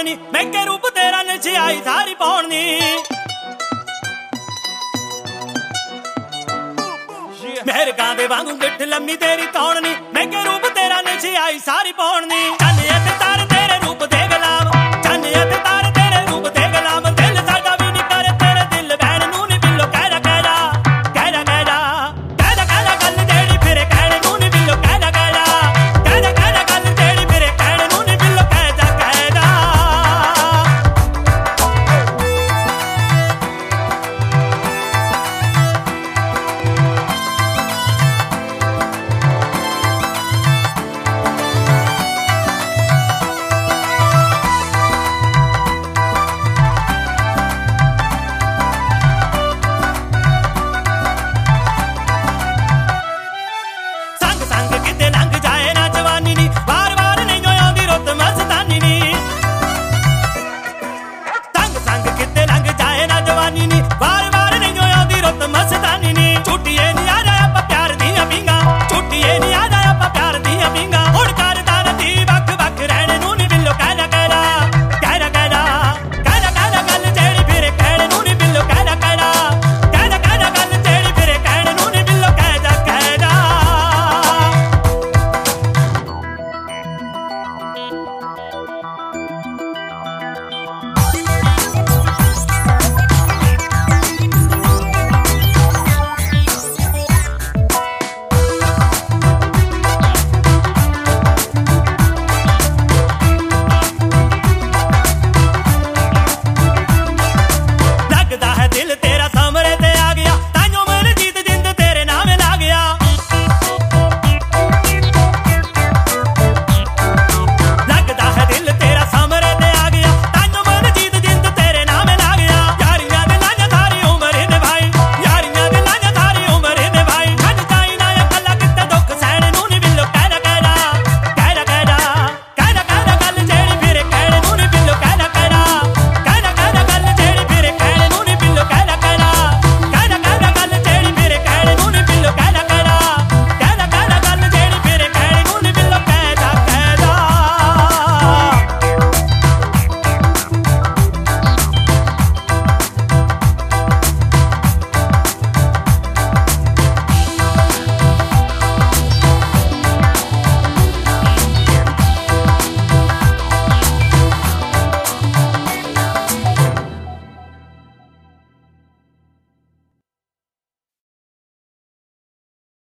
ਨੀ ਮੈਂ ਕੇ ਰੂਪ ਤੇਰਾ ਨਚਾਈ ਸਾਰੀ ਪਾਉਣ ਨੀ मेरे गांदे वांगू गिठ लम्मी तेरी तौड़नी मैं के रूप तेरा नचाई सारी पौड़नी चन्ने ते तारे तेरे रूप दे गुलाम चन्ने ते तारे तेरे रूप दे गुलाम दिल साडा भी नहीं करे तेरे दिल बहन नू नी बिल्लो कहदा कहदा कहदा कहदा कहदा कहदा गल जेड़ी फिरे कहने नू नी बिल्लो कहदा कहदा कहदा कहदा गल जेड़ी फिरे कहने नू नी बिल्लो कहदा कहदा किते लंघ जाए ना जवानी नी वार वार नहीं आउंदी रुत मस्तानी नी संग संग किते लंघ जाए ना जवानी नी वार